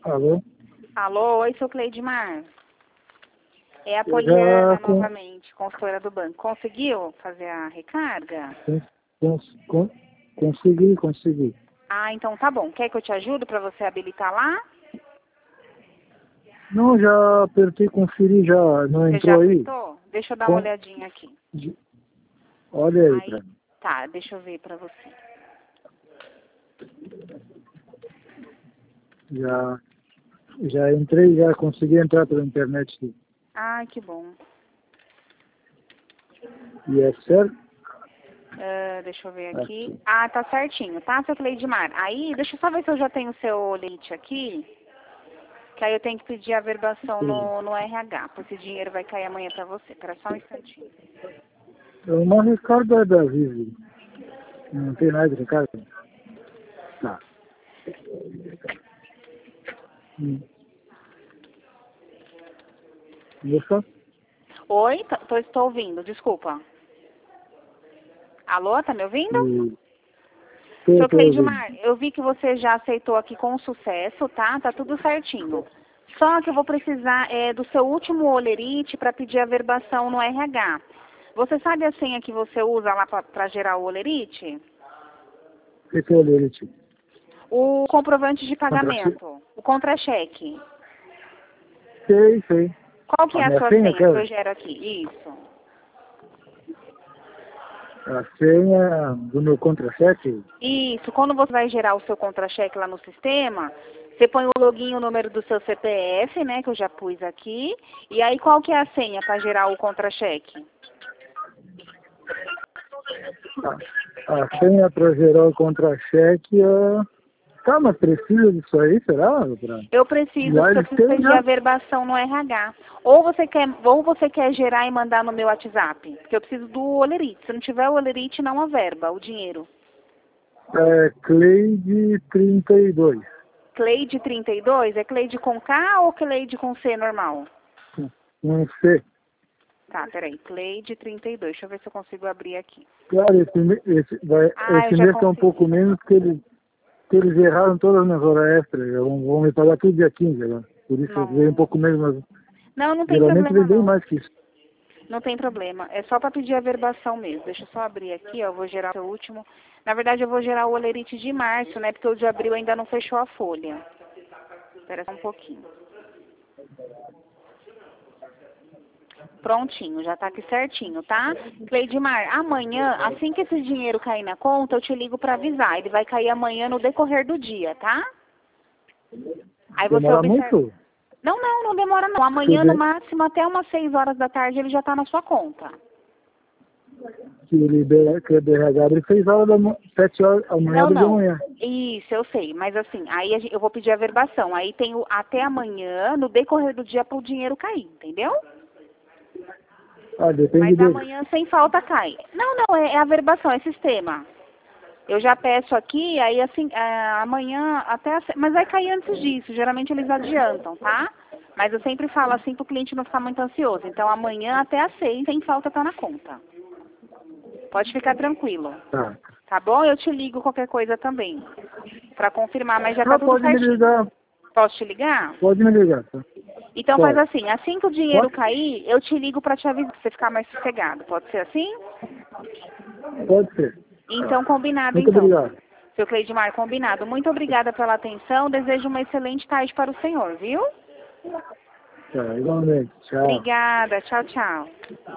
Alô? Alô, oi, sou Cleidmar. É a Eu Poliana já novamente, consultora do banco. Conseguiu fazer a recarga? consegui. Ah, então tá bom. Quer que eu te ajude para você habilitar lá? Não, já apertei conferir, já não Você já entrou aí? apertou? Deixa eu dar uma olhadinha aqui. Olha aí pra Aí, mim. tá, deixa eu ver para você. Já entrei, já consegui entrar pela internet. Ai, que bom. E é certo? Deixa eu ver aqui. Ah, tá certinho, tá, seu Cleidmar? Aí, deixa eu só ver se eu já tenho o seu leite aqui. Que aí eu tenho que pedir a verbação no RH, porque esse dinheiro vai cair amanhã pra você. Espera só um instantinho. É uma recarga da Vivo. Não tem nada de recarga? Tá. Deixa? Oi, estou ouvindo, desculpa. Alô, tá me ouvindo? Seu Tô ouvindo. Cleidmar, eu vi que você já aceitou aqui com sucesso, tá? Tá tudo certinho. Só que eu vou precisar do seu último olerite para pedir a verbação no RH. Você sabe a senha que você usa lá para gerar o olerite? O que é o lerite? O comprovante de Contra-cheque? pagamento, o contra-cheque. Sei. Qual que A é a minha sua senha, senha que eu cara? gero aqui? Isso. A senha do meu contra-cheque? Isso. Quando você vai gerar o seu contra-cheque lá no sistema, você põe o login e o número do seu CPF, né, que eu já pus aqui. E aí qual que é a senha para gerar o contra-cheque? A senha para gerar o contra-cheque é... Tá, mas precisa disso aí, será, doutora? Eu preciso, Lá porque eu eles preciso têm pedir a já. verbação no RH. Ou você quer gerar e mandar no meu WhatsApp, porque eu preciso do olerite. Se não tiver o olerite, não a verba, o dinheiro. É Cleide 32. Cleide 32, é Cleide com K ou Cleide com C normal? Um C. Tá, peraí, Cleide 32, deixa eu ver se eu consigo abrir aqui. Claro, Ah, eu esse já mês tá um pouco consegui. menos que eles erraram todas as minhas horas extras. Vão me pagar tudo dia 15 agora. Por isso veio um Não, pouco menos, mas não tem geralmente vem problema bem não. mais que isso. Não tem problema. É só para pedir a verbação mesmo. Deixa eu só abrir aqui, ó. Eu vou gerar o seu último. Na verdade, eu vou gerar o olerite de março, né? Porque o de abril ainda não fechou a folha. Espera só um pouquinho. Prontinho, já tá aqui certinho, tá? Cleidmar, amanhã, assim que esse dinheiro cair na conta, eu te ligo para avisar. Ele vai cair amanhã no decorrer do dia, tá? Aí você Demora observa. muito? Não demora não. Que, Amanhã, no de, máximo, até umas 6 horas da tarde, ele já tá na sua conta. que o DRH abre 6 horas 7 horas, amanhã abre de Não. manhã. Isso, eu sei. Mas assim, aí eu vou pedir a verbação. Aí tem até amanhã, no decorrer do dia, para o dinheiro cair, entendeu? Ah, depende Mas deles. amanhã, sem falta, cai. Não, é a verbação, é sistema. Eu já peço aqui, aí assim, amanhã até... Mas vai cair antes disso. Geralmente eles adiantam, tá? Mas eu sempre falo assim para o cliente não ficar muito ansioso. Então amanhã até às 6, sem falta, tá na conta. Pode ficar tranquilo. Tá. Tá bom? Eu te ligo qualquer coisa também. Pra confirmar, mas já tá Ah, tudo pode me certinho. ligar. Posso te ligar? Pode me ligar, tá? Então faz Pode. assim, assim que o dinheiro Pode? cair, eu te ligo pra te avisar, pra você ficar mais sossegado. Pode ser assim? Pode ser. Então combinado Muito então. obrigado. Seu Cleidmar, combinado. Muito obrigada pela atenção. Desejo uma excelente tarde para o senhor, viu? Tá, igualmente. Tchau. Obrigada. Tchau, tchau.